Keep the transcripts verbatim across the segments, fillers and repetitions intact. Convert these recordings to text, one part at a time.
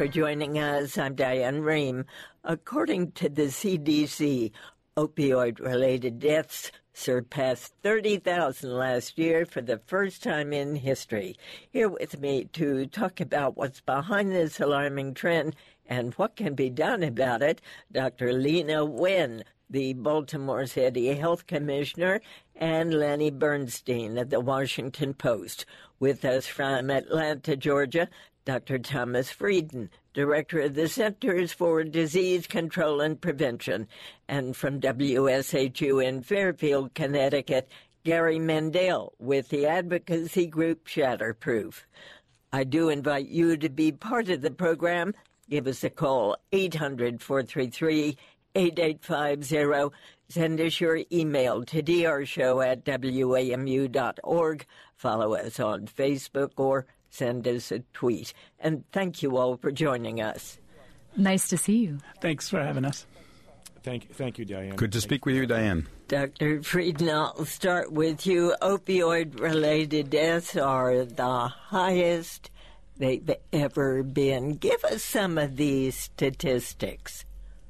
for joining us. I'm Diane Rehm. According to the C D C, opioid-related deaths surpassed thirty thousand last year for the first time in history. Here with me to talk about what's behind this alarming trend and what can be done about it, Doctor Leana Wen, the Baltimore City Health Commissioner, and Lenny Bernstein of the Washington Post. With us from Atlanta, Georgia, Doctor Thomas Frieden, Director of the Centers for Disease Control and Prevention, and from W S H U in Fairfield, Connecticut, Gary Mendell with the advocacy group Shatterproof. I do invite you to be part of the program. Give us a call, eight hundred, four three three, eight eight five zero. Send us your email to drshow at w a m u dot org. Follow us on Facebook or send us a tweet. And thank you all for joining us. Nice to see you. Thanks for having us. Thank, thank you, Diane. Good to thank speak with you, Diane. Doctor Frieden, I'll start with you. Opioid-related deaths are the highest they've ever been. Give us some of these statistics.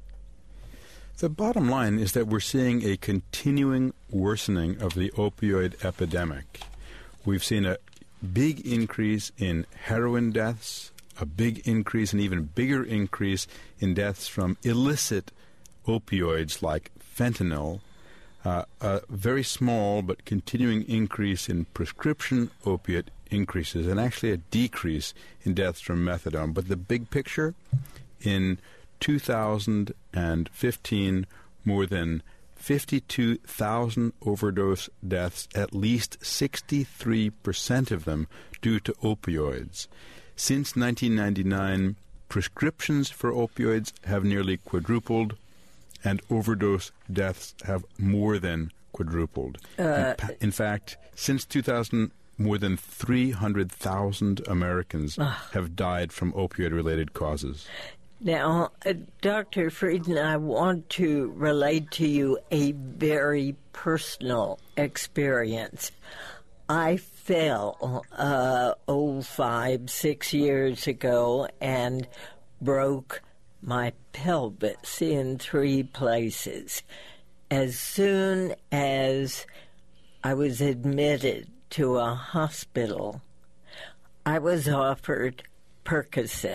The bottom line is that we're seeing a continuing worsening of the opioid epidemic. We've seen a big increase in heroin deaths, a big increase, an even bigger increase in deaths from illicit opioids like fentanyl, uh, a very small but continuing increase in prescription opiate increases, and actually a decrease in deaths from methadone. But the big picture, in two thousand fifteen, more than fifty-two thousand overdose deaths, at least sixty-three percent of them due to opioids. Since nineteen ninety-nine, prescriptions for opioids have nearly quadrupled, and overdose deaths have more than quadrupled. Uh, in, in fact, since two thousand, more than three hundred thousand Americans uh, have died from opioid-related causes. Now, uh, Doctor Frieden, I want to relate to you a very personal experience. I fell uh, oh, five, six years ago and broke my pelvis in three places. As soon as I was admitted to a hospital, I was offered Percocet.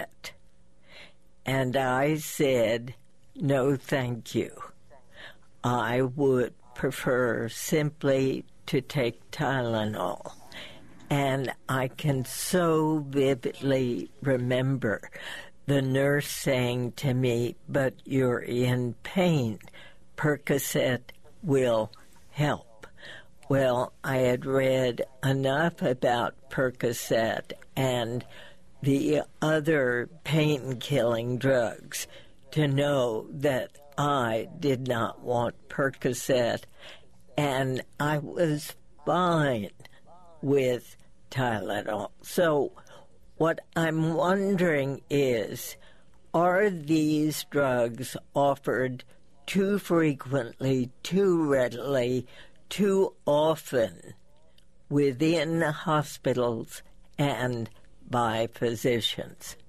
And I said, no, thank you. I would prefer simply to take Tylenol. And I can so vividly remember the nurse saying to me, but you're in pain. Percocet will help. Well, I had read enough about Percocet and the other pain-killing drugs to know that I did not want Percocet, and I was fine with Tylenol. So what I'm wondering is, are these drugs offered too frequently, too readily, too often within hospitals and by physicians?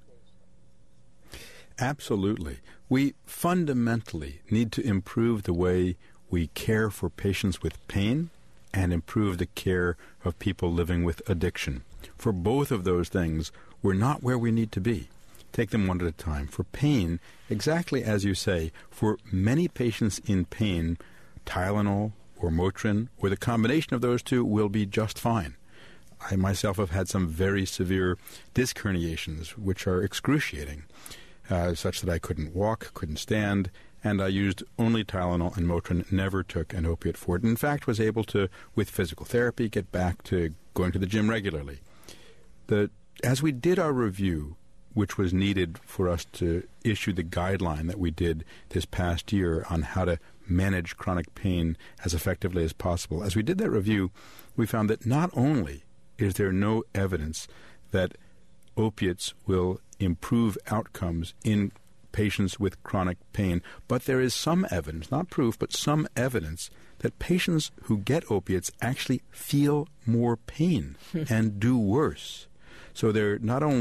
Absolutely. We fundamentally need to improve the way we care for patients with pain and improve the care of people living with addiction. For both of those things, we're not where we need to be. Take them one at a time. For pain, exactly as you say, for many patients in pain, Tylenol or Motrin or the combination of those two will be just fine. I myself have had some very severe disc herniations, which are excruciating, uh, such that I couldn't walk, couldn't stand, and I used only Tylenol and Motrin, never took an opiate for it, and in fact was able to, with physical therapy, get back to going to the gym regularly. The, as we did our review, which was needed for us to issue the guideline that we did this past year on how to manage chronic pain as effectively as possible, as we did that review, we found that not only is there no evidence that opiates will improve outcomes in patients with chronic pain, but there is some evidence, not proof, but some evidence that patients who get opiates actually feel more pain and do worse. So they're not only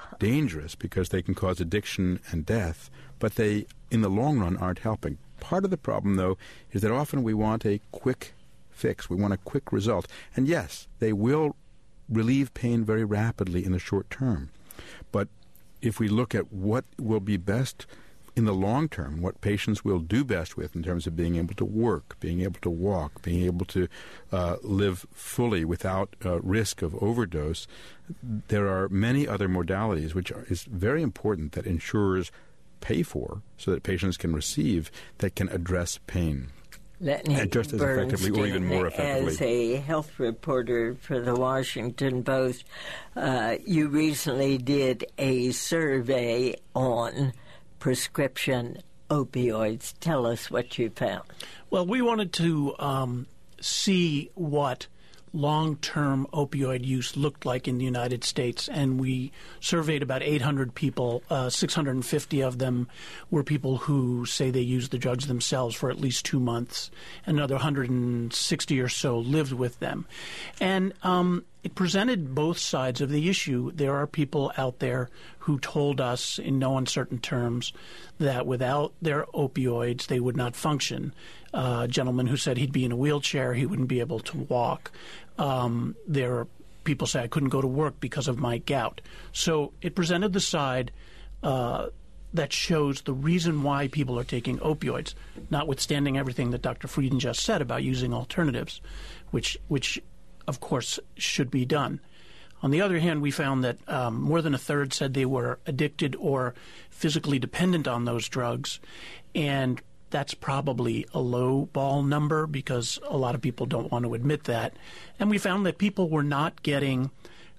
dangerous because they can cause addiction and death, but they, in the long run, aren't helping. Part of the problem, though, is that often we want a quick fix. We want a quick result. And yes, they will relieve pain very rapidly in the short term. But if we look at what will be best in the long term, what patients will do best with in terms of being able to work, being able to walk, being able to uh, live fully without uh, risk of overdose, there are many other modalities which are, is very important that insurers pay for so that patients can receive that can address pain. Lenny just as effectively or even more effectively. As a health reporter for the Washington Post, uh, you recently did a survey on prescription opioids. Tell us what you found. Well, we wanted to um, see what long-term opioid use looked like in the United States, and we surveyed about eight hundred people. Uh, six hundred fifty of them were people who say they used the drugs themselves for at least two months. Another one hundred sixty or so lived with them. And um, it presented both sides of the issue. There are people out there who told us in no uncertain terms that without their opioids they would not function. Uh, a gentleman who said he'd be in a wheelchair, he wouldn't be able to walk. Um, there are people say I couldn't go to work because of my gout. So it presented the side uh, that shows the reason why people are taking opioids, notwithstanding everything that Doctor Frieden just said about using alternatives, which, which of course, should be done. On the other hand, we found that um, more than a third said they were addicted or physically dependent on those drugs, and that's probably a low ball number because a lot of people don't want to admit that. And we found that people were not getting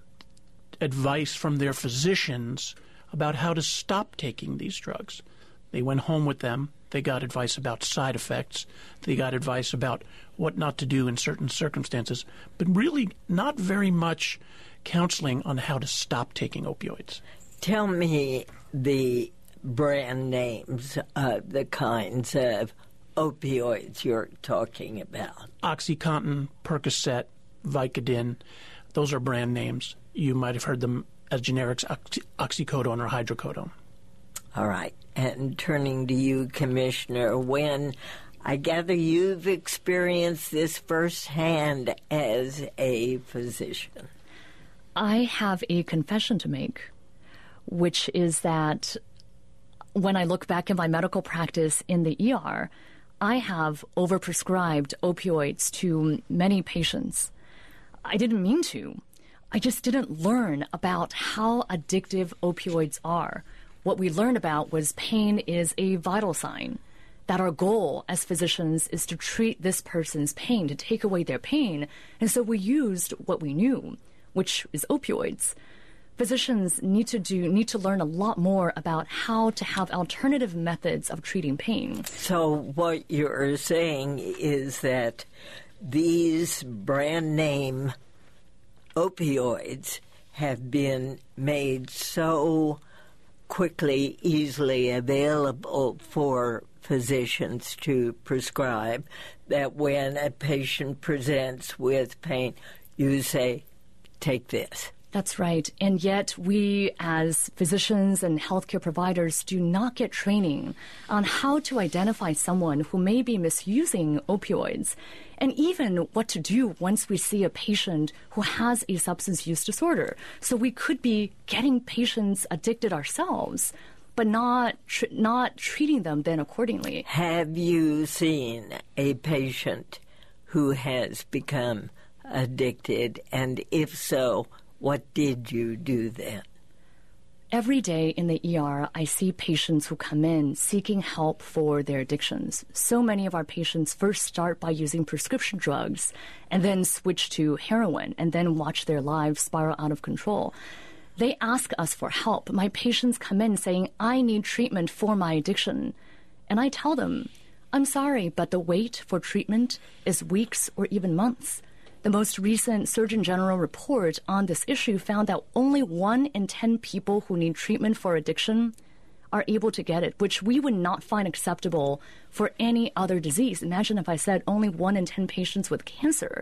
advice from their physicians about how to stop taking these drugs. They went home with them. They got advice about side effects. They got advice about what not to do in certain circumstances, but really not very much counseling on how to stop taking opioids. Tell me the brand names of the kinds of opioids you're talking about. OxyContin, Percocet, Vicodin, those are brand names. You might have heard them as generics, oxy- oxycodone or hydrocodone. All right. And turning to you, Commissioner, when I gather you've experienced this firsthand as a physician. I have a confession to make, which is that when I look back in my medical practice in the E R, I have overprescribed opioids to many patients. I didn't mean to. I just didn't learn about how addictive opioids are. What we learned about was pain is a vital sign, that our goal as physicians is to treat this person's pain, to take away their pain. And so we used what we knew, which is opioids. Physicians need to do need to learn a lot more about how to have alternative methods of treating pain. So what you're saying is that these brand name opioids have been made so quickly, easily available for physicians to prescribe that when a patient presents with pain, you say, take this. That's right. And yet we as physicians and healthcare providers do not get training on how to identify someone who may be misusing opioids, and even what to do once we see a patient who has a substance use disorder. So we could be getting patients addicted ourselves, but not tr- not treating them then accordingly. Have you seen a patient who has become addicted, and if so, what did you do then? Every day in the E R, I see patients who come in seeking help for their addictions. So many of our patients first start by using prescription drugs and then switch to heroin and then watch their lives spiral out of control. They ask us for help. My patients come in saying, I need treatment for my addiction. And I tell them, I'm sorry, but the wait for treatment is weeks or even months. The most recent Surgeon General report on this issue found that only one in ten people who need treatment for addiction are able to get it, which we would not find acceptable for any other disease. Imagine if I said only one in ten patients with cancer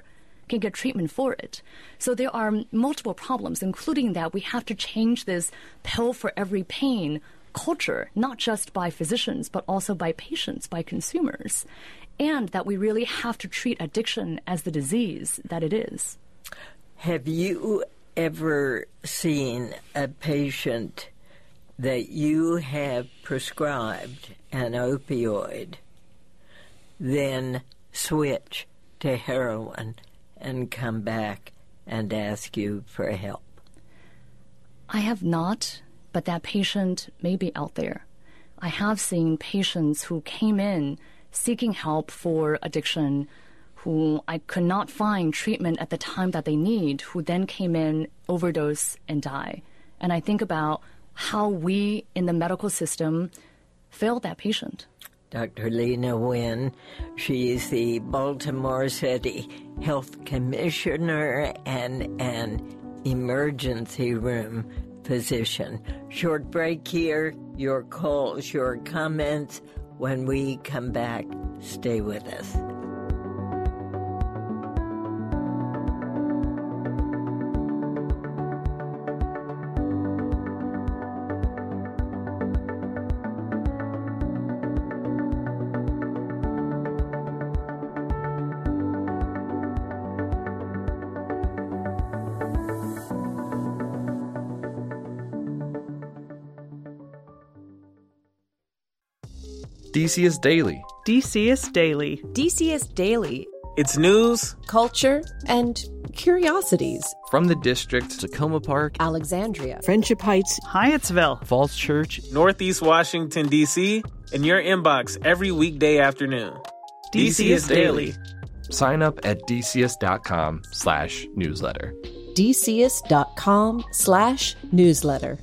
can get treatment for it. So there are multiple problems, including that we have to change this pill for every pain culture, not just by physicians, but also by patients, by consumers, and that we really have to treat addiction as the disease that it is. Have you ever seen a patient that you have prescribed an opioid, then switch to heroin and come back and ask you for help? I have not, but that patient may be out there. I have seen patients who came in seeking help for addiction, who I could not find treatment at the time that they need, who then came in, overdose, and die. And I think about how we in the medical system failed that patient. Doctor Lena Wynn, she is the Baltimore City Health Commissioner and an emergency room physician. Short break here. Your calls, your comments. When we come back, stay with us. D C S Daily. D C S Daily. D C S Daily. It's news, culture, and curiosities. From the district, Tacoma Park, Alexandria, Friendship Heights, Hyattsville, Falls Church, Northeast Washington, D C, in your inbox every weekday afternoon. D C S Daily. Sign up at dcs.com slash newsletter. dcs.com slash newsletter.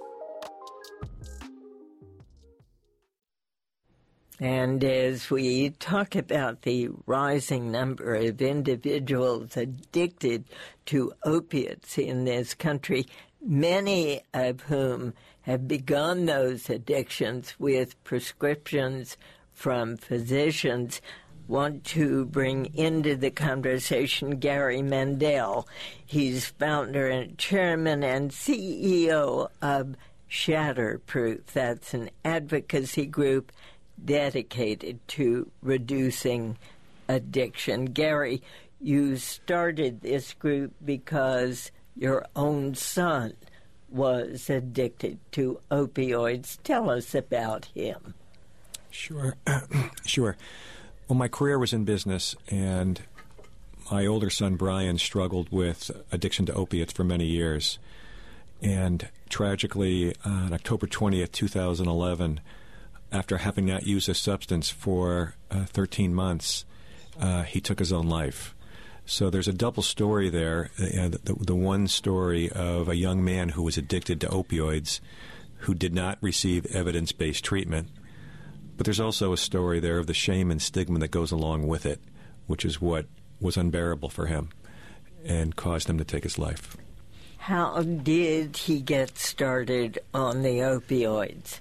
And as we talk about the rising number of individuals addicted to opiates in this country, many of whom have begun those addictions with prescriptions from physicians, want to bring into the conversation Gary Mendell. He's founder and chairman and C E O of Shatterproof. That's an advocacy group dedicated to reducing addiction. Gary, you started this group because your own son was addicted to opioids. Tell us about him. Sure. Sure. Well, my career was in business, and my older son, Brian, struggled with addiction to opiates for many years. And tragically, on October twentieth, twenty eleven, after having not used a substance for uh, thirteen months, uh, he took his own life. So there's a double story there. Uh, the, the one story of a young man who was addicted to opioids who did not receive evidence-based treatment. But there's also a story there of the shame and stigma that goes along with it, which is what was unbearable for him and caused him to take his life. How did he get started on the opioids?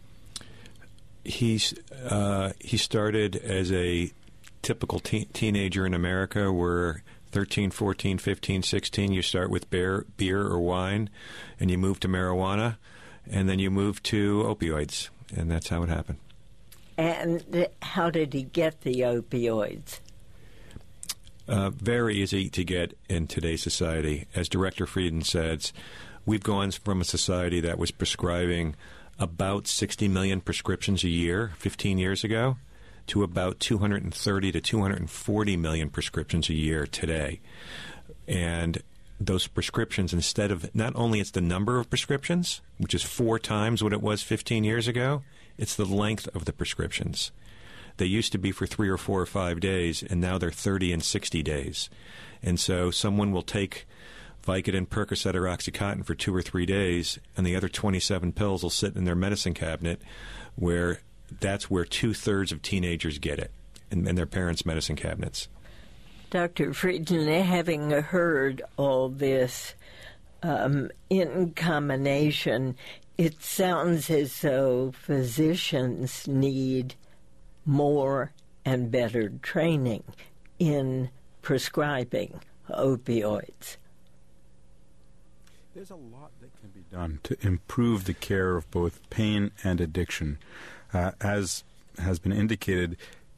He's, uh, he started as a typical te- teenager in America where thirteen, fourteen, fifteen, sixteen, you start with beer, beer or wine, and you move to marijuana, and then you move to opioids, and that's how it happened. And how did he get the opioids? Uh, very easy to get in today's society. As Director Frieden says, we've gone from a society that was prescribing about sixty million prescriptions a year fifteen years ago to about two hundred thirty to two hundred forty million prescriptions a year today. And those prescriptions, instead of, not only it's the number of prescriptions, which is four times what it was fifteen years ago, it's the length of the prescriptions. They used to be for three or four or five days, and now they're thirty and sixty days. And so someone will take Vicodin, Percocet, or OxyContin for two or three days, and the other twenty-seven pills will sit in their medicine cabinet, where that's where two-thirds of teenagers get it, in, in their parents' medicine cabinets. Doctor Frieden, having heard all this um, in combination, it sounds as though physicians need more and better training in prescribing opioids? There's a lot that can be done to improve the care of both pain and addiction. Uh, as has been indicated,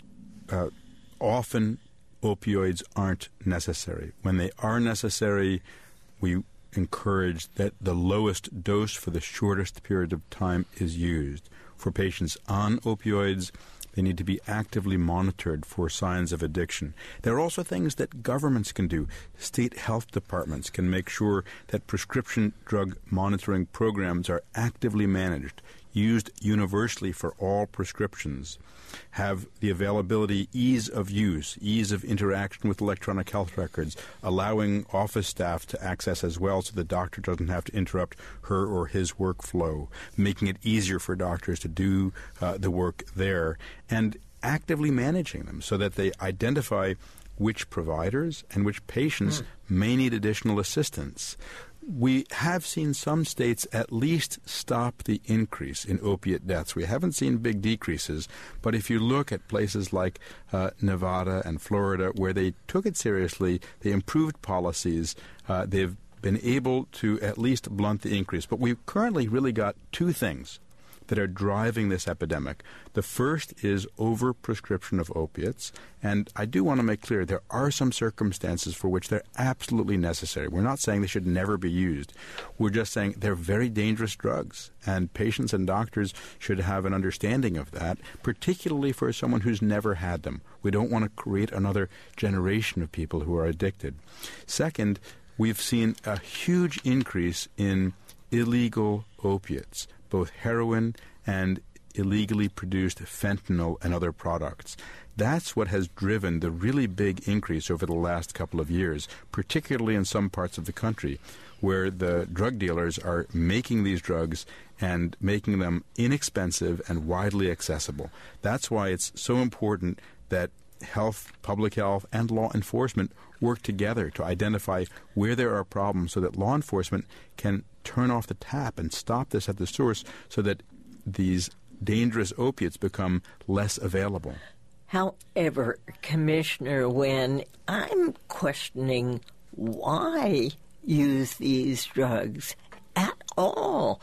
uh, often opioids aren't necessary. When they are necessary, we encourage that the lowest dose for the shortest period of time is used. For patients on opioids, they need to be actively monitored for signs of addiction. There are also things that governments can do. State health departments can make sure that prescription drug monitoring programs are actively managed, used universally for all prescriptions, have the availability, ease of use, ease of interaction with electronic health records, allowing office staff to access as well so the doctor doesn't have to interrupt her or his workflow, making it easier for doctors to do uh, the work there, and actively managing them so that they identify which providers and which patients mm. may need additional assistance. We have seen some states at least stop the increase in opiate deaths. We haven't seen big decreases, but if you look at places like uh, Nevada and Florida, where they took it seriously, they improved policies, uh, they've been able to at least blunt the increase. But we've currently really got two things that are driving this epidemic. The first is overprescription of opiates, and I do want to make clear there are some circumstances for which they're absolutely necessary. We're not saying they should never be used. We're just saying they're very dangerous drugs, and patients and doctors should have an understanding of that, particularly for someone who's never had them. We don't want to create another generation of people who are addicted. Second, we've seen a huge increase in illegal opiates, both heroin and illegally produced fentanyl and other products. That's what has driven the really big increase over the last couple of years, particularly in some parts of the country, where the drug dealers are making these drugs and making them inexpensive and widely accessible. That's why it's so important that health, public health, and law enforcement work together to identify where there are problems so that law enforcement can turn off the tap and stop this at the source so that these dangerous opiates become less available. However, Commissioner Wynne, I'm questioning why use these drugs at all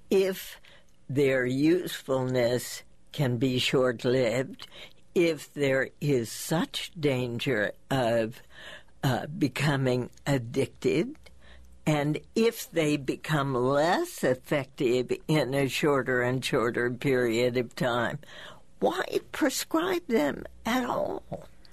if their usefulness can be short-lived, if there is such danger of uh, becoming addicted, and if they become less effective in a shorter and shorter period of time, why prescribe them at all?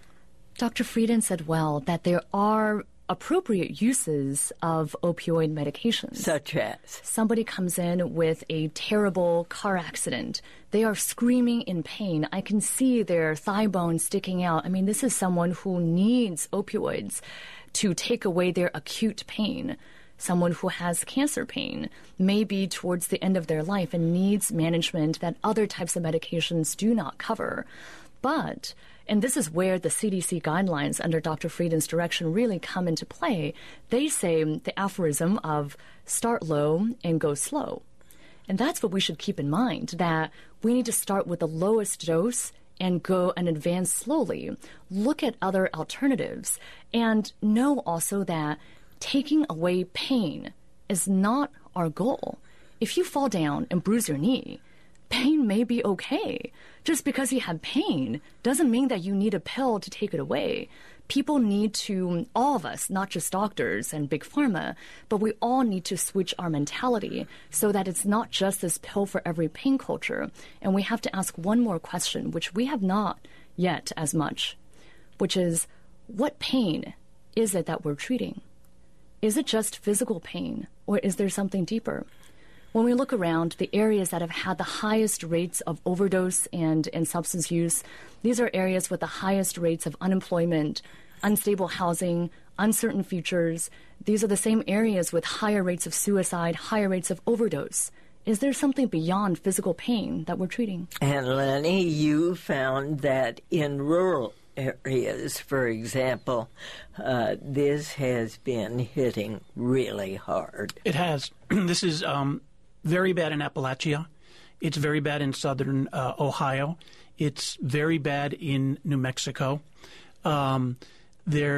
Doctor Frieden said well that there are appropriate uses of opioid medications. Such as? Somebody comes in with a terrible car accident. They are screaming in pain. I can see their thigh bone sticking out. I mean, this is someone who needs opioids to take away their acute pain. Someone who has cancer pain, maybe towards the end of their life, and needs management that other types of medications do not cover. But, and this is where the C D C guidelines under Doctor Frieden's direction really come into play, they say the aphorism of start low and go slow. And that's what we should keep in mind, that we need to start with the lowest dose and go and advance slowly. Look at other alternatives, and know also that taking away pain is not our goal. If you fall down and bruise your knee, pain may be okay. Just because you have pain doesn't mean that you need a pill to take it away. People need to, all of us, not just doctors and big pharma, but we all need to switch our mentality so that it's not just this pill for every pain culture. And we have to ask one more question, which we have not yet as much, which is, what pain is it that we're treating? Is it just physical pain, or is there something deeper? When we look around, the areas that have had the highest rates of overdose and, and substance use, these are areas with the highest rates of unemployment, unstable housing, uncertain futures. These are the same areas with higher rates of suicide, higher rates of overdose. Is there something beyond physical pain that we're treating? And Lenny, you found that in rural areas, for example, uh, this has been hitting really hard. It has. This is um, very bad in Appalachia. It's very bad in southern uh, Ohio. It's very bad in New Mexico. Um, there,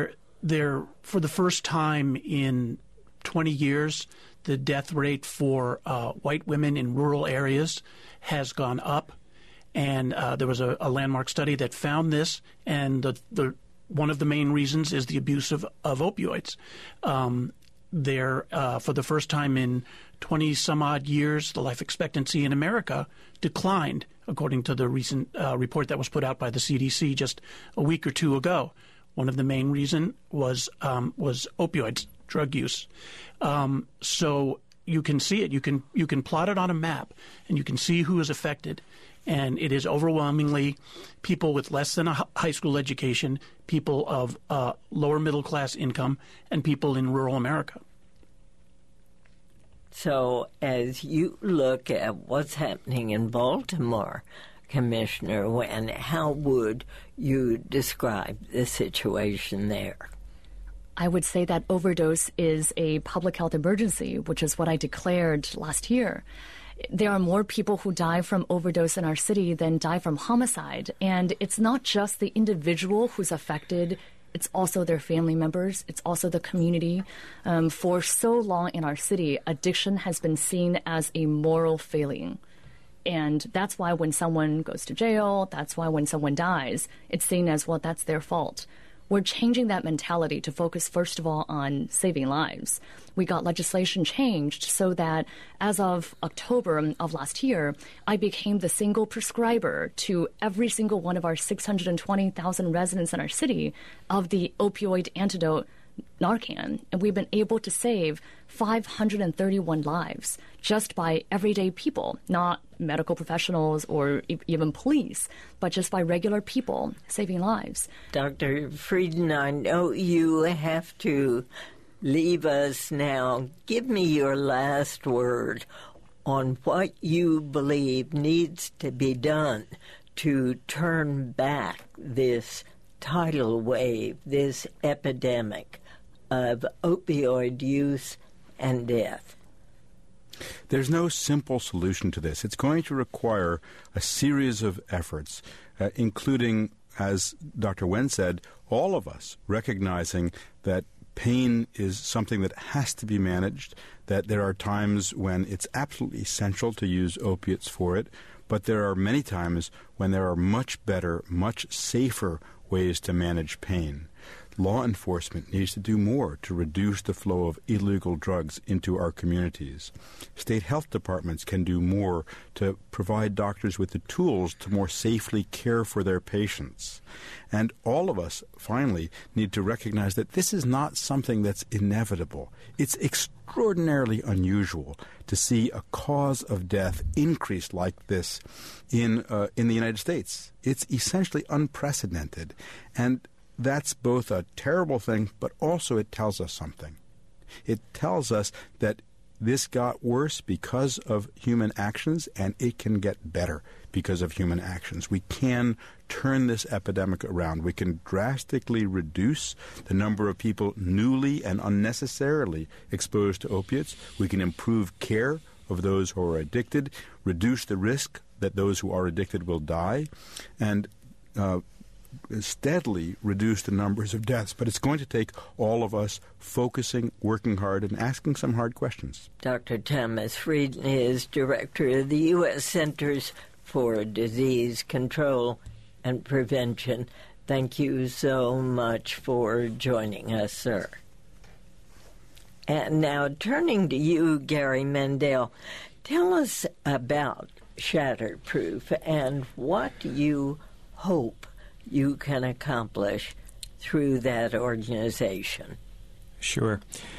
there, for the first time in twenty years, the death rate for uh, white women in rural areas has gone up. And uh, there was a, a landmark study that found this, and the, the one of the main reasons is the abuse of, of opioids. Um, there, uh, for the first time in twenty some odd years, the life expectancy in America declined, according to the recent uh, report that was put out by the C D C just a week or two ago. One of the main reasons was um, was opioids, drug use. Um, so you can see it. You can you can plot it on a map, and you can see who is affected. And it is overwhelmingly people with less than a high school education, people of uh, lower middle class income, and people in rural America. So as you look at what's happening in Baltimore, Commissioner Wen, how would you describe the situation there? I would say that overdose is a public health emergency, which is what I declared last year. There are more people who die from overdose in our city than die from homicide. And it's not just the individual who's affected. It's also their family members. It's also the community. Um, for so long in our city, addiction has been seen as a moral failing. And that's why when someone goes to jail, that's why when someone dies, it's seen as, well, that's their fault. We're changing that mentality to focus, first of all, on saving lives. We got legislation changed so that as of October of last year, I became the single prescriber to every single one of our six hundred twenty thousand residents in our city of the opioid antidote Narcan. And we've been able to save five hundred thirty-one lives just by everyday people, not medical professionals or e- even police, but just by regular people saving lives. Doctor Frieden, I know you have to leave us now. Give me your last word on what you believe needs to be done to turn back this tidal wave, this epidemic of opioid use and death. There's no simple solution to this. It's going to require a series of efforts, uh, including, as Doctor Wen said, all of us recognizing that pain is something that has to be managed, that there are times when it's absolutely essential to use opiates for it, but there are many times when there are much better, much safer ways to manage pain. Law enforcement needs to do more to reduce the flow of illegal drugs into our communities. State health departments can do more to provide doctors with the tools to more safely care for their patients. And all of us, finally, need to recognize that this is not something that's inevitable. It's extraordinarily unusual to see a cause of death increase like this in uh, in the United States. It's essentially unprecedented. And that's both a terrible thing, but also it tells us something. It tells us that this got worse because of human actions, and it can get better because of human actions. We can turn this epidemic around. We can drastically reduce the number of people newly and unnecessarily exposed to opiates. We can improve care of those who are addicted, reduce the risk that those who are addicted will die, and uh, steadily reduce the numbers of deaths. But it's going to take all of us focusing, working hard, and asking some hard questions. Doctor Thomas Frieden is director of the U S Centers for Disease Control and Prevention. Thank you so much for joining us, sir. And now turning to you, Gary Mendell, tell us about Shatterproof and what you hope you can accomplish through that organization. Sure.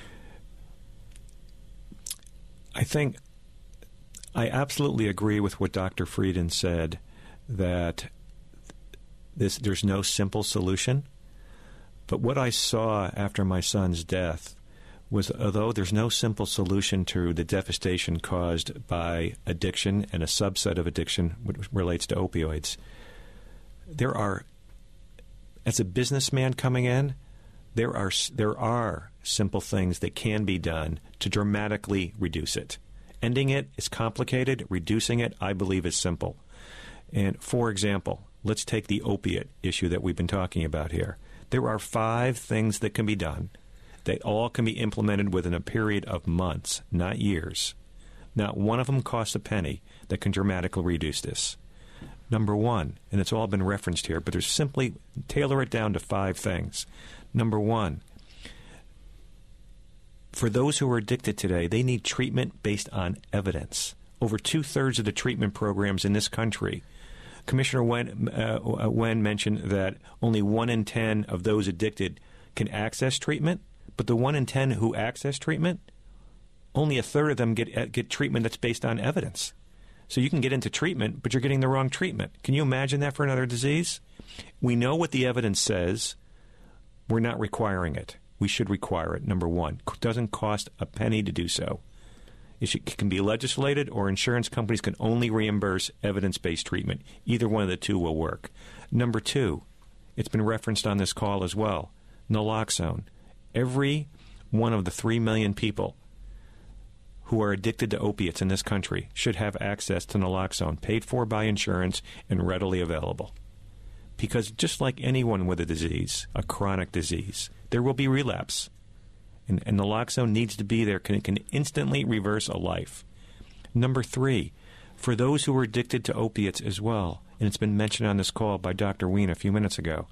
I think I absolutely agree with what Doctor Frieden said, that this there's no simple solution. But what I saw after my son's death was, although there's no simple solution to the devastation caused by addiction and a subset of addiction which relates to opioids, there are, as a businessman coming in, there are there are simple things that can be done to dramatically reduce it. Ending it is complicated. Reducing it, I believe, is simple. And for example, let's take the opiate issue that we've been talking about here. There are five things that can be done. They all can be implemented within a period of months, not years. Not one of them costs a penny that can dramatically reduce this. Number one, and it's all been referenced here, but there's simply tailor it down to five things. Number one, for those who are addicted today, they need treatment based on evidence. Over two-thirds of the treatment programs in this country, Commissioner Wen, uh, Wen mentioned that only one in ten of those addicted can access treatment. But the one in ten who access treatment, only a third of them get get treatment that's based on evidence. So you can get into treatment, but you're getting the wrong treatment. Can you imagine that for another disease? We know what the evidence says. We're not requiring it. We should require it, number one. It doesn't cost a penny to do so. It, should, it can be legislated, or insurance companies can only reimburse evidence-based treatment. Either one of the two will work. Number two, it's been referenced on this call as well, naloxone. Every one of the three million people who are addicted to opiates in this country should have access to naloxone, paid for by insurance and readily available. Because just like anyone with a disease, a chronic disease, there will be relapse. And, and naloxone needs to be there. Can, it can instantly reverse a life. Number three, for those who are addicted to opiates as well, and it's been mentioned on this call by Doctor Wien a few minutes ago,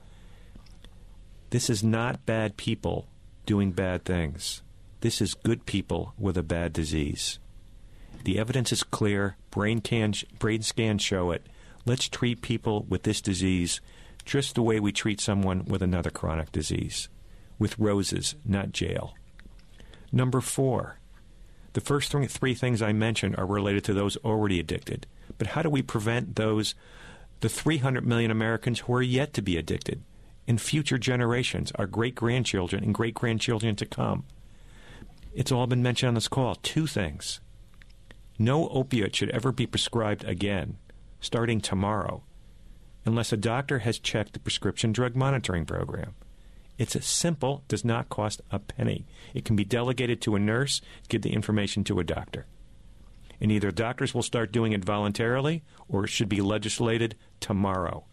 this is not bad people doing bad things. This is good people with a bad disease. The evidence is clear. Brain, can, brain scans show it. Let's treat people with this disease just the way we treat someone with another chronic disease, with roses, not jail. Number four, the first th- three things I mentioned are related to those already addicted. But how do we prevent those, the three hundred million Americans who are yet to be addicted? In future generations, our great-grandchildren and great-grandchildren to come. It's all been mentioned on this call. Two things. No opiate should ever be prescribed again, starting tomorrow, unless a doctor has checked the prescription drug monitoring program. It's as simple, does not cost a penny. It can be delegated to a nurse, give the information to a doctor. And either doctors will start doing it voluntarily, or it should be legislated tomorrow.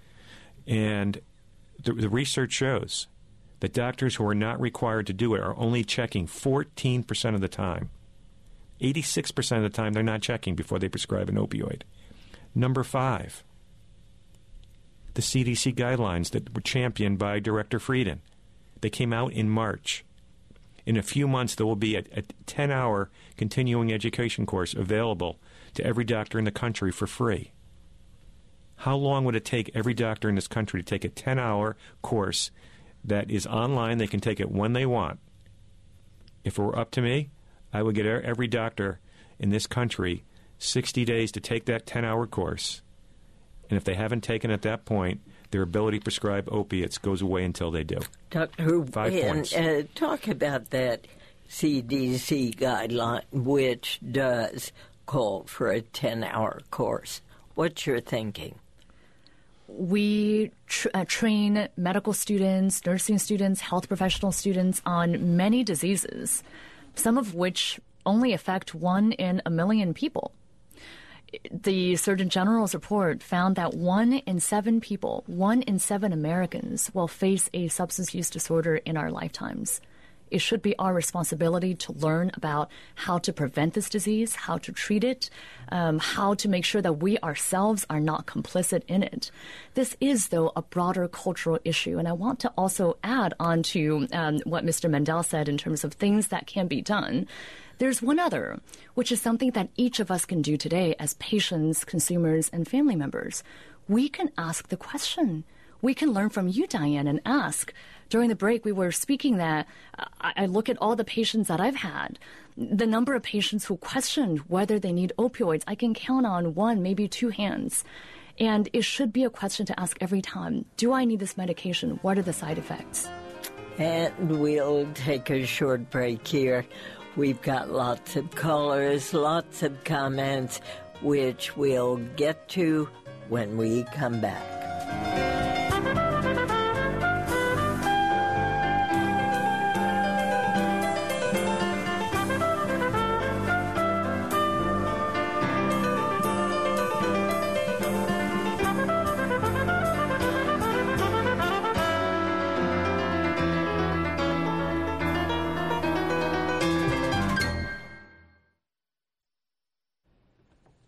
And The, the research shows that doctors who are not required to do it are only checking fourteen percent of the time. eighty-six percent of the time they're not checking before they prescribe an opioid. Number five, the C D C guidelines that were championed by Director Frieden. They came out in March. In a few months, there will be a ten-hour continuing education course available to every doctor in the country for free. How long would it take every doctor in this country to take a ten-hour course that is online? They can take it when they want. If it were up to me, I would get every doctor in this country sixty days to take that ten-hour course. And if they haven't taken it at that point, their ability to prescribe opiates goes away until they do. Doctor Five Wien, points. Uh, talk about that C D C guideline, which does call for a ten-hour course. What's your thinking? We tr- uh, train medical students, nursing students, health professional students on many diseases, some of which only affect one in a million people. The Surgeon General's report found that one in seven people, one in seven Americans will face a substance use disorder in our lifetimes. It should be our responsibility to learn about how to prevent this disease, how to treat it, um, how to make sure that we ourselves are not complicit in it. This is, though, a broader cultural issue. And I want to also add on to um, what Mister Mendel said in terms of things that can be done. There's one other, which is something that each of us can do today as patients, consumers, and family members. We can ask the question. We can learn from you, Diane, and ask. During the break, we were speaking that uh, I look at all the patients that I've had, the number of patients who questioned whether they need opioids. I can count on one, maybe two hands. And it should be a question to ask every time. Do I need this medication? What are the side effects? And we'll take a short break here. We've got lots of callers, lots of comments, which we'll get to when we come back.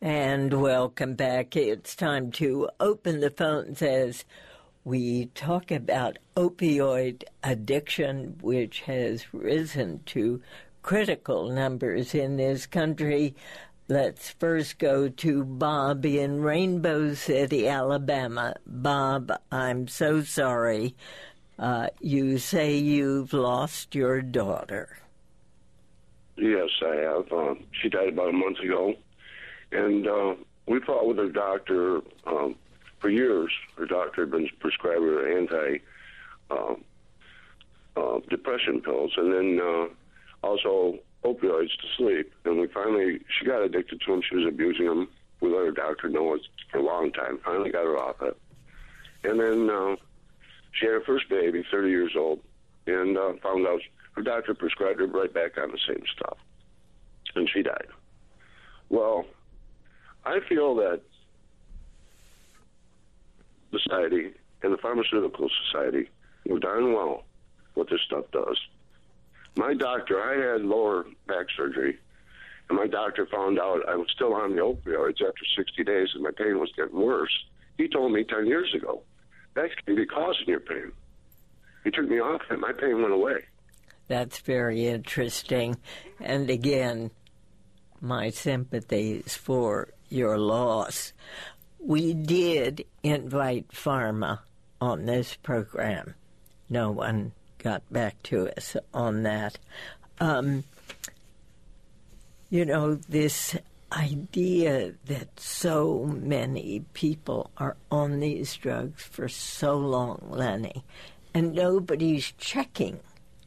And welcome back. It's time to open the phones as we talk about opioid addiction, which has risen to critical numbers in this country. Let's first go to Bob in Rainbow City, Alabama. Bob, I'm so sorry. Uh, you say you've lost your daughter. Yes, I have. Uh, she died about a month ago. And uh, we fought with her doctor um, for years. Her doctor had been prescribing her anti uh, uh, depression pills, and then uh, also opioids to sleep. And we finally, she got addicted to them. She was abusing them. We let her doctor know it for a long time. Finally got her off it. And then uh, she had her first baby, thirty years old, and uh, found out her doctor prescribed her right back on the same stuff. And she died. Well, I feel that society and the pharmaceutical society know darn well what this stuff does. My doctor, I had lower back surgery, and my doctor found out I was still on the opioids after sixty days and my pain was getting worse. He told me ten years ago, that's going to be causing your pain. He took me off and my pain went away. That's very interesting. And again, my sympathies for your loss. We did invite pharma on this program. No one got back to us on that. Um, you know, this idea that so many people are on these drugs for so long, Lenny, and nobody's checking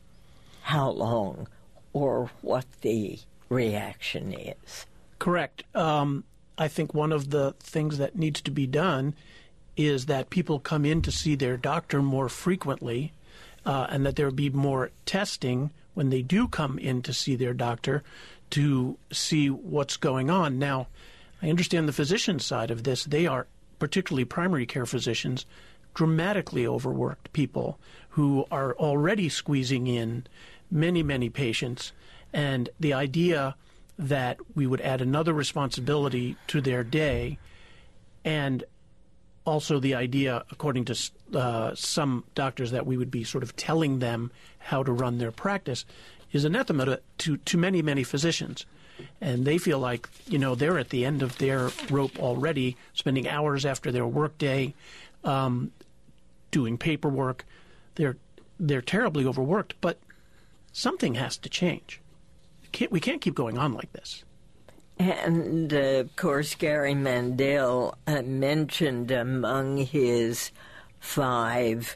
how long or what the reaction is. Correct. Um, I think one of the things that needs to be done is that people come in to see their doctor more frequently, uh, and that there be more testing when they do come in to see their doctor to see what's going on. Now, I understand the physician side of this. They are, particularly primary care physicians, dramatically overworked people who are already squeezing in many, many patients. And the idea that we would add another responsibility to their day, and also the idea, according to uh, some doctors, that we would be sort of telling them how to run their practice, is anathema to, to many, many physicians. And they feel like, you know, they're at the end of their rope already, spending hours after their workday um, doing paperwork. They're, they're terribly overworked, but something has to change. Can't, we can't keep going on like this. And, uh, of course, Gary Mandel uh, mentioned among his five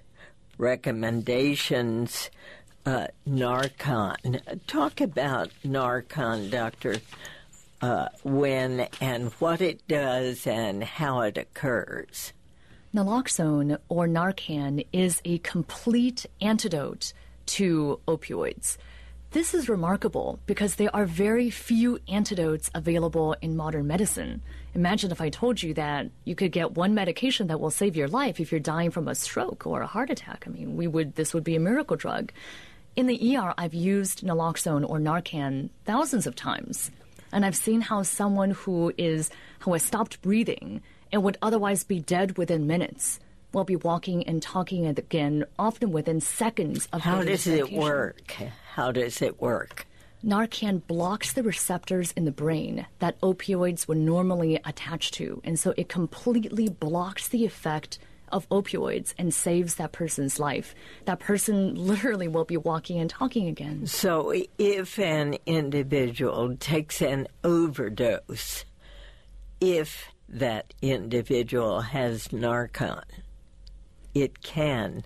recommendations uh, Narcan. Talk about Narcan, Doctor uh, when and what it does and how it occurs. Naloxone, or Narcan, is a complete antidote to opioids. This is remarkable because there are very few antidotes available in modern medicine. Imagine if I told you that you could get one medication that will save your life if you're dying from a stroke or a heart attack. I mean, we would this would be a miracle drug. In the E R, I've used naloxone or Narcan thousands of times, and I've seen how someone who is who has stopped breathing and would otherwise be dead within minutes will be walking and talking again, often within seconds of How does it medication. work? How does it work? Narcan blocks the receptors in the brain that opioids would normally attach to, and so it completely blocks the effect of opioids and saves that person's life. That person literally will be walking and talking again. So if an individual takes an overdose, if that individual has Narcan, it can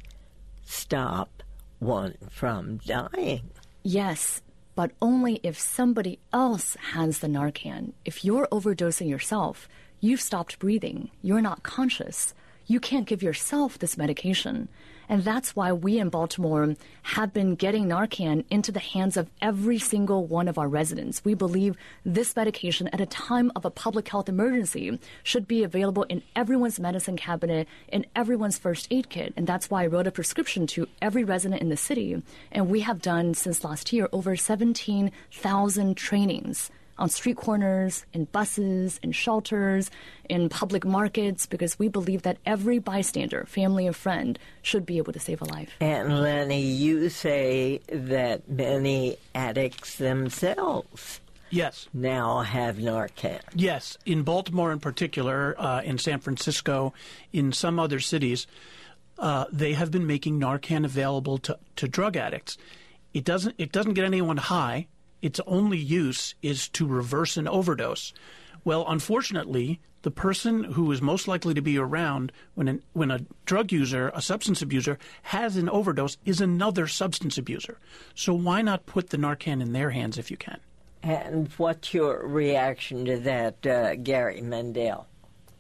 stop one from dying. Yes, but only if somebody else has the Narcan. If you're overdosing yourself, you've stopped breathing, you're not conscious, you can't give yourself this medication. And that's why we in Baltimore have been getting Narcan into the hands of every single one of our residents. We believe this medication at a time of a public health emergency should be available in everyone's medicine cabinet, in everyone's first aid kit. And that's why I wrote a prescription to every resident in the city. And we have done, since last year, over seventeen thousand trainings on street corners, in buses, in shelters, in public markets, because we believe that every bystander, family or friend, should be able to save a life. And Lenny, you say that many addicts themselves Yes. now have Narcan. Yes. In Baltimore in particular, uh, in San Francisco, in some other cities, uh, they have been making Narcan available to, to drug addicts. It doesn't, it doesn't get anyone high. Its only use is to reverse an overdose. Well, unfortunately, the person who is most likely to be around when an, when a drug user, a substance abuser, has an overdose is another substance abuser. So why not put the Narcan in their hands if you can? And what's your reaction to that, uh, Gary Mendell?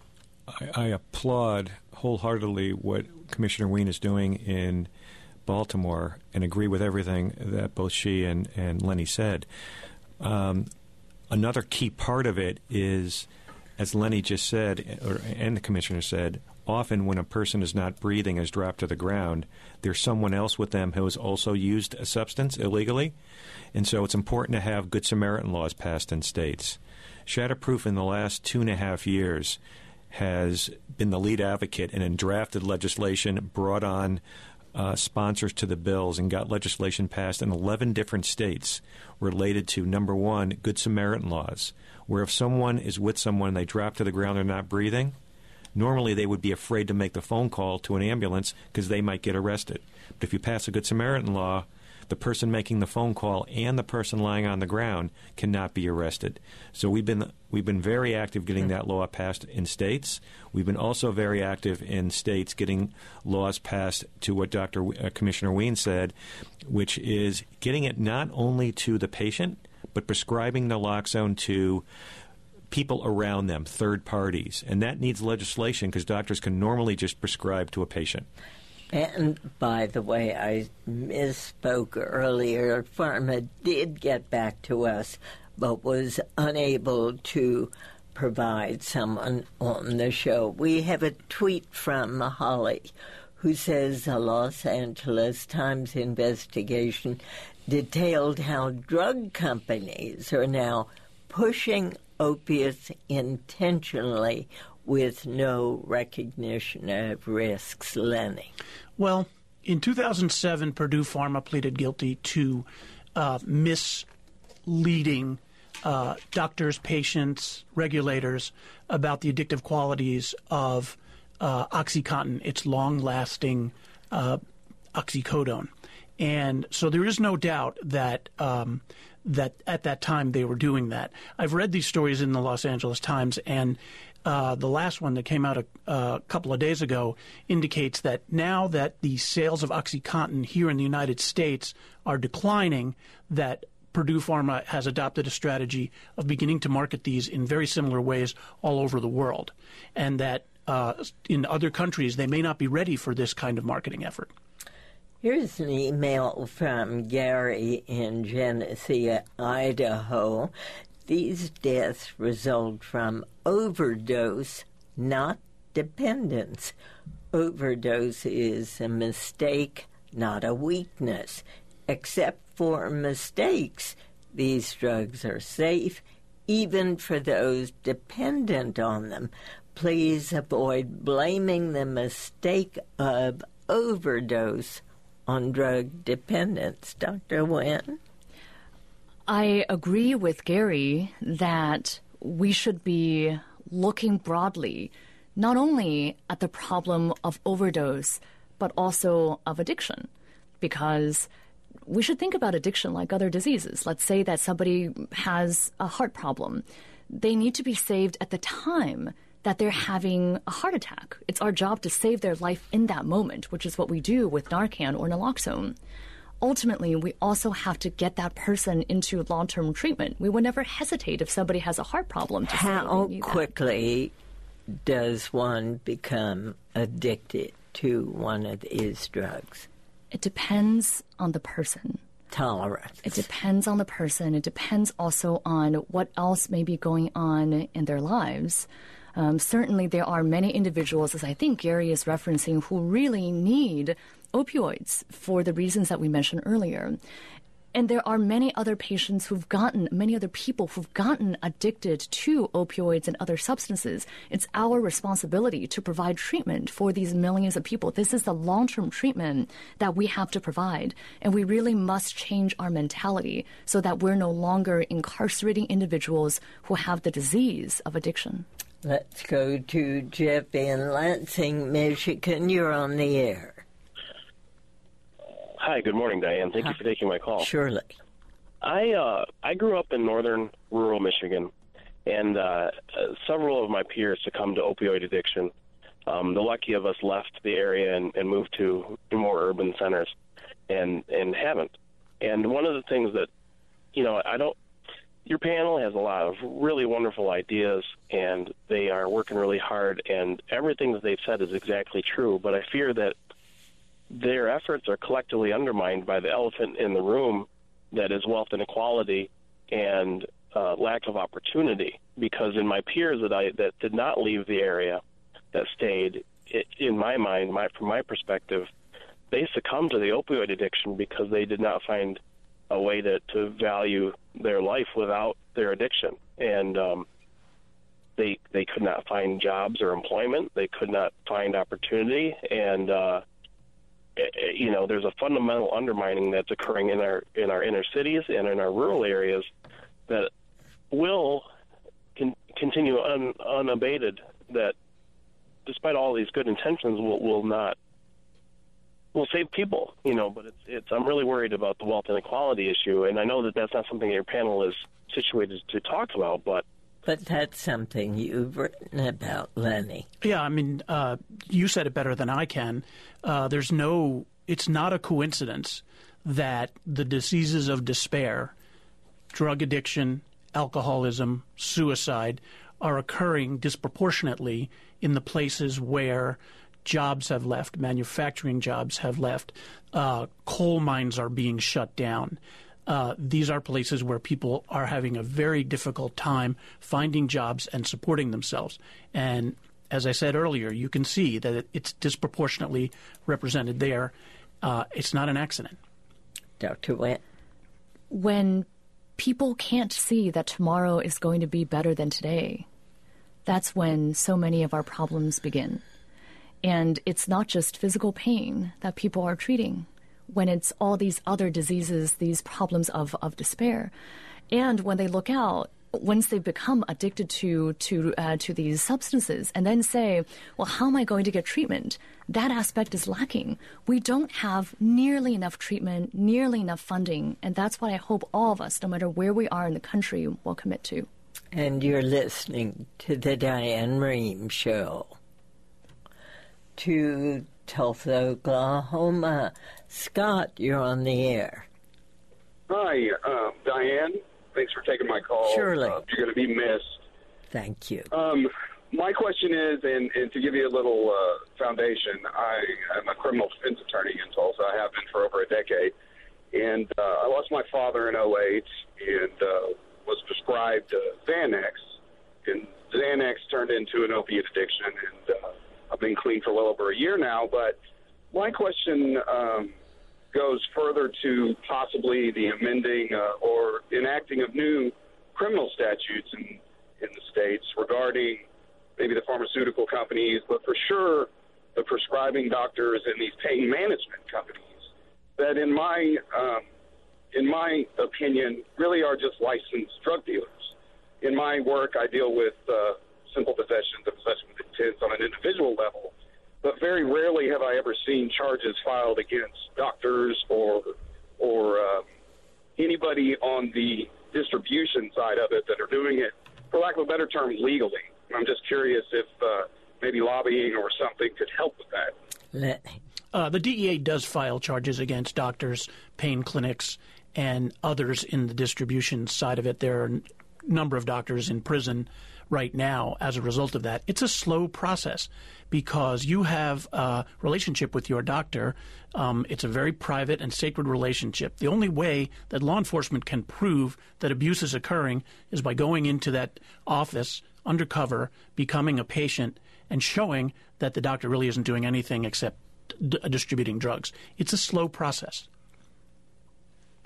I, I applaud wholeheartedly what Commissioner Wien is doing in Baltimore and agree with everything that both she and, and Lenny said. Um, another key part of it is, as Lenny just said, or, and the Commissioner said, often when a person is not breathing, is dropped to the ground, there's someone else with them who has also used a substance illegally. And so it's important to have Good Samaritan laws passed in states. Shatterproof in the last two and a half years has been the lead advocate and in drafted legislation, brought on uh, sponsors to the bills, and got legislation passed in eleven different states related to, number one, Good Samaritan laws, where if someone is with someone and they drop to the ground, they're not breathing, normally they would be afraid to make the phone call to an ambulance because they might get arrested. But if you pass a Good Samaritan law, the person making the phone call and the person lying on the ground cannot be arrested. So we've been we've been very active getting that law passed in states. We've been also very active in states getting laws passed to what Doctor W- uh, Commissioner Wien said, which is getting it not only to the patient, but prescribing naloxone to people around them, third parties. And that needs legislation because doctors can normally just prescribe to a patient. And, by the way, I misspoke earlier. Pharma did get back to us, but was unable to provide someone on the show. We have a tweet from Holly, who says a Los Angeles Times investigation detailed how drug companies are now pushing opiates intentionally with no recognition of risks. Lenny. Well, in two thousand seven, Purdue Pharma pleaded guilty to uh, misleading uh, doctors, patients, regulators about the addictive qualities of uh, OxyContin, its long-lasting uh, oxycodone. And so there is no doubt that um, that at that time they were doing that. I've read these stories in the Los Angeles Times, and uh, the last one that came out a, a couple of days ago indicates that now that the sales of OxyContin here in the United States are declining, that Purdue Pharma has adopted a strategy of beginning to market these in very similar ways all over the world, and that uh, in other countries they may not be ready for this kind of marketing effort. Here's an email from Gary in Genesee, Idaho. These deaths result from overdose, not dependence. Overdose is a mistake, not a weakness. Except for mistakes, these drugs are safe, even for those dependent on them. Please avoid blaming the mistake of overdose on drug dependence. Doctor Wien? I agree with Gary that we should be looking broadly, not only at the problem of overdose, but also of addiction, because we should think about addiction like other diseases. Let's say that somebody has a heart problem. They need to be saved at the time that they're having a heart attack. It's our job to save their life in that moment, which is what we do with Narcan or naloxone. Ultimately, we also have to get that person into long-term treatment. We would never hesitate if somebody has a heart problem to How say quickly does one become addicted to one of these drugs? It depends on the person. Tolerance. It depends on the person. It depends also on what else may be going on in their lives. Um, certainly, there are many individuals, as I think Gary is referencing, who really need opioids for the reasons that we mentioned earlier. And there are many other patients who've gotten, many other people who've gotten addicted to opioids and other substances. It's our responsibility to provide treatment for these millions of people. This is the long-term treatment that we have to provide. And we really must change our mentality so that we're no longer incarcerating individuals who have the disease of addiction. Let's go to Jeff in Lansing, Michigan. You're on the air. Hi, good morning, Diane. Thank Hi. you for taking my call. Surely. I uh, I grew up in northern rural Michigan, and uh, several of my peers succumbed to opioid addiction. Um, the lucky of us left the area and, and moved to more urban centers, and and haven't. And one of the things that, you know, I don't. Your panel has a lot of really wonderful ideas, and they are working really hard, and everything that they've said is exactly true. But I fear that their efforts are collectively undermined by the elephant in the room that is wealth inequality and uh, lack of opportunity. Because in my peers that I that did not leave the area, that stayed, it, in my mind, my, from my perspective, they succumbed to the opioid addiction because they did not find a way to, to value their life without their addiction. And um, they they could not find jobs or employment. They could not find opportunity. And uh, you know, there's a fundamental undermining that's occurring in our in our inner cities and in our rural areas that will con- continue un- unabated. That, despite all these good intentions, will will not will save people. You know, but it's it's. I'm really worried about the wealth inequality issue, and I know that that's not something your panel is situated to talk about, but. But that's something you've written about, Lenny. Yeah, I mean, uh, you said it better than I can. Uh, there's no, it's not a coincidence that the diseases of despair, drug addiction, alcoholism, suicide, are occurring disproportionately in the places where jobs have left, manufacturing jobs have left, uh, coal mines are being shut down. Uh, these are places where people are having a very difficult time finding jobs and supporting themselves. And as I said earlier, you can see that it, it's disproportionately represented there. Uh, it's not an accident. Doctor Went. When people can't see that tomorrow is going to be better than today, that's when so many of our problems begin. And it's not just physical pain that people are treating. When it's all these other diseases, these problems of, of despair. And when they look out, once they become addicted to to uh, to these substances and then say, well, how am I going to get treatment? That aspect is lacking. We don't have nearly enough treatment, nearly enough funding, and that's what I hope all of us, no matter where we are in the country, will commit to. And you're listening to the Diane Rehm Show. To Tulsa, Oklahoma. Scott, you're on the air. Hi, uh, Diane. Thanks for taking my call. Surely. Uh, you're going to be missed. Thank you. Um, my question is, and, and to give you a little uh, foundation, I am a criminal defense attorney in Tulsa. I have been for over a decade. And uh, I lost my father in oh eight and uh, was prescribed uh, Xanax. And Xanax turned into an opiate addiction, and uh, I've been clean for well over a year now. But my question um, goes further to possibly the amending uh, or enacting of new criminal statutes in, in the states regarding maybe the pharmaceutical companies, but for sure the prescribing doctors and these pain management companies that in my um, in my opinion really are just licensed drug dealers. In my work, I deal with uh, simple possessions and possession with intent on an individual level, but very rarely have I ever seen charges filed against doctors or or uh, anybody on the distribution side of it that are doing it, for lack of a better term, legally. I'm just curious if uh, maybe lobbying or something could help with that. Uh, the D E A does file charges against doctors, pain clinics, and others in the distribution side of it. There are a number of doctors in prison right now as a result of that. It's a slow process because you have a relationship with your doctor. Um, it's a very private and sacred relationship. The only way that law enforcement can prove that abuse is occurring is by going into that office undercover, becoming a patient, and showing that the doctor really isn't doing anything except d- distributing drugs. It's a slow process.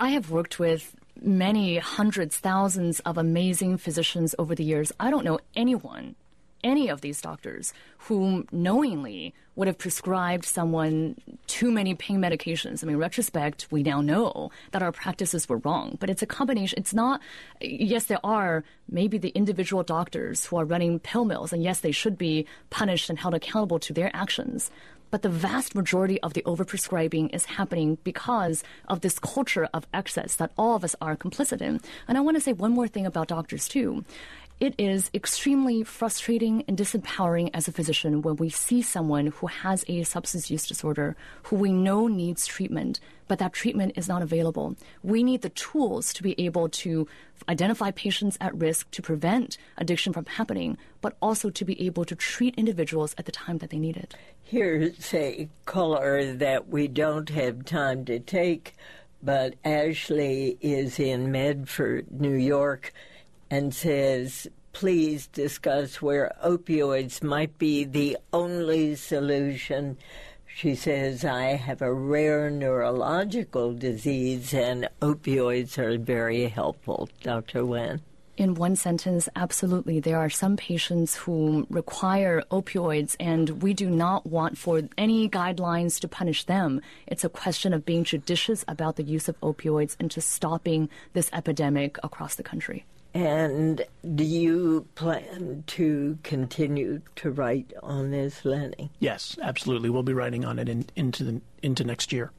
I have worked with many hundreds, thousands of amazing physicians over the years. I don't know anyone, any of these doctors, who knowingly would have prescribed someone too many pain medications. I mean, in retrospect, we now know that our practices were wrong. But it's a combination. It's not, yes, there are maybe the individual doctors who are running pill mills, and yes, they should be punished and held accountable to their actions. But the vast majority of the overprescribing is happening because of this culture of excess that all of us are complicit in. And I want to say one more thing about doctors, too. It is extremely frustrating and disempowering as a physician when we see someone who has a substance use disorder, who we know needs treatment, but that treatment is not available. We need the tools to be able to identify patients at risk to prevent addiction from happening, but also to be able to treat individuals at the time that they need it. Here's a caller that we don't have time to take, but Ashley is in Medford, New York, and says, please discuss where opioids might be the only solution. She says, I have a rare neurological disease, and opioids are very helpful. Doctor Wen? In one sentence, absolutely. There are some patients who require opioids, and we do not want for any guidelines to punish them. It's a question of being judicious about the use of opioids and just stopping this epidemic across the country. And do you plan to continue to write on this, Lenny? Yes, absolutely. We'll be writing on it in, into the, into next year.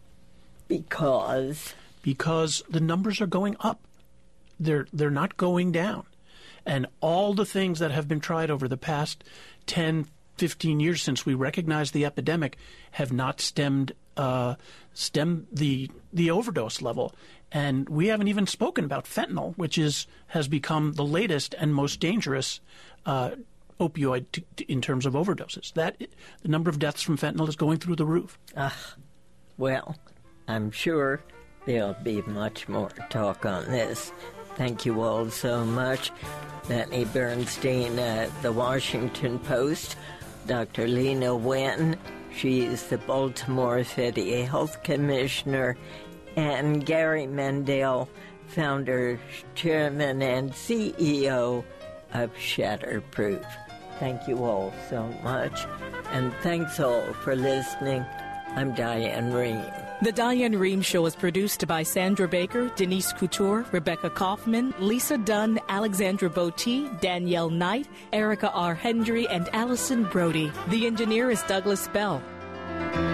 Because? Because the numbers are going up. They're they're not going down. And all the things that have been tried over the past ten, fifteen years since we recognized the epidemic have not stemmed uh, stemmed the the overdose level. And we haven't even spoken about fentanyl, which is has become the latest and most dangerous uh, opioid to, to, in terms of overdoses. That the number of deaths from fentanyl is going through the roof. Ah, well, I'm sure there'll be much more talk on this. Thank you all so much. Lenny Bernstein at The Washington Post, Doctor Leana Wen, she is the Baltimore City Health Commissioner, and Gary Mendell, founder, chairman, and C E O of Shatterproof. Thank you all so much, and thanks all for listening. I'm Diane Rehm. The Diane Rehm Show is produced by Sandra Baker, Denise Couture, Rebecca Kaufman, Lisa Dunn, Alexandra Botti, Danielle Knight, Erica R. Hendry, and Allison Brody. The engineer is Douglas Bell.